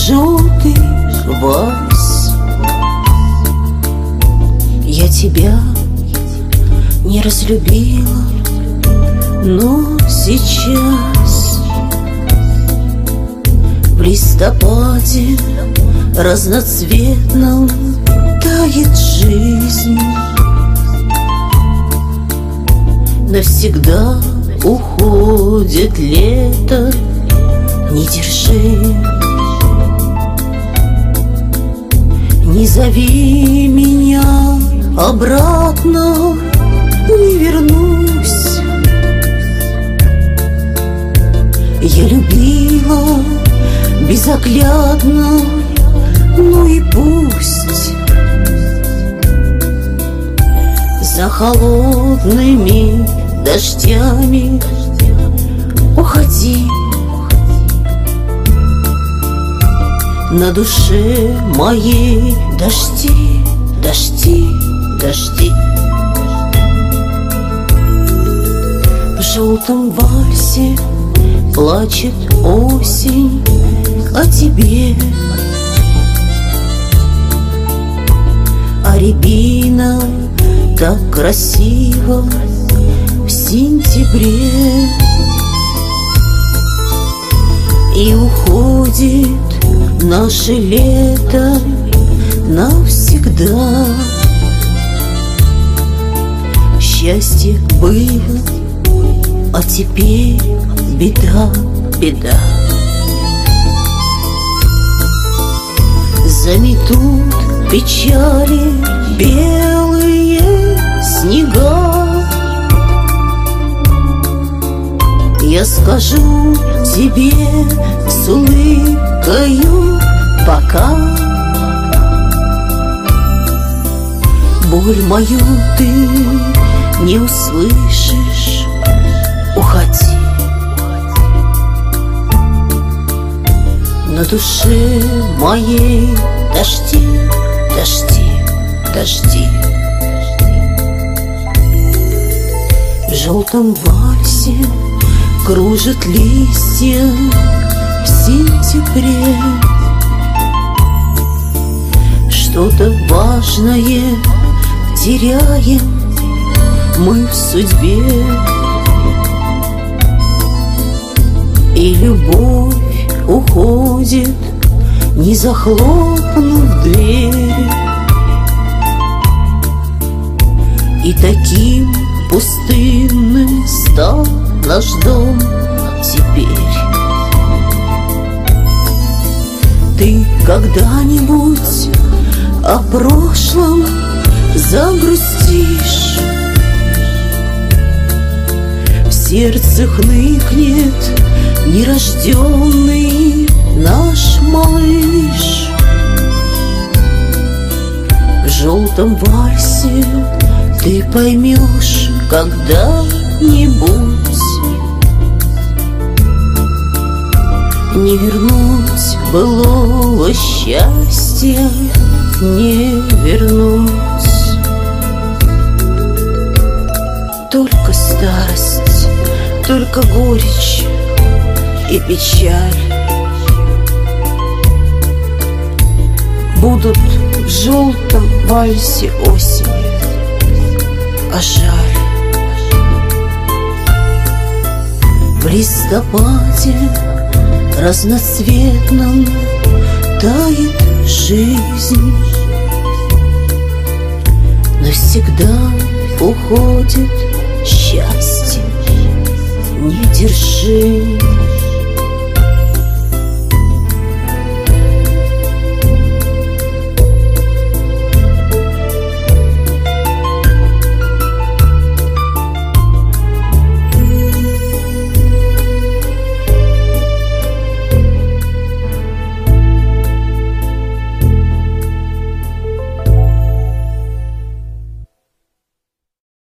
желтый вальс. Я тебя не разлюбила, но сейчас в листопаде разноцветном тает жизнь. Навсегда уходит лето, не держи. Не зови меня обратно, не вернусь. Я любила безоглядно, ну и пусть. За холодными дождями уходи. На душе моей дожди, дожди, дожди. В желтом вальсе плачет осень о тебе, а рябина так красиво в сентябре. И уходит наше лето навсегда. Счастье было, а теперь беда, беда. Заметут печали белые снега. Я скажу тебе с улыбкою пока. Боль мою ты не услышишь, уходи. На душе моей дожди, дожди, дожди. В желтом вальсе кружат листья в сентябре. Что-то важное теряем мы в судьбе. И любовь уходит, не захлопнув дверь. И таким пустынным стал наш дом теперь. Ты когда-нибудь о прошлом загрустишь? В сердце хныкнет нерожденный наш малыш. В желтом вальсе ты поймешь когда-нибудь. Не вернуть былого счастья, не вернуть. Только старость, только горечь и печаль будут в желтом вальсе осени, а жаль. В листопаде разноцветном тает жизнь. Навсегда уходит счастье, не держи.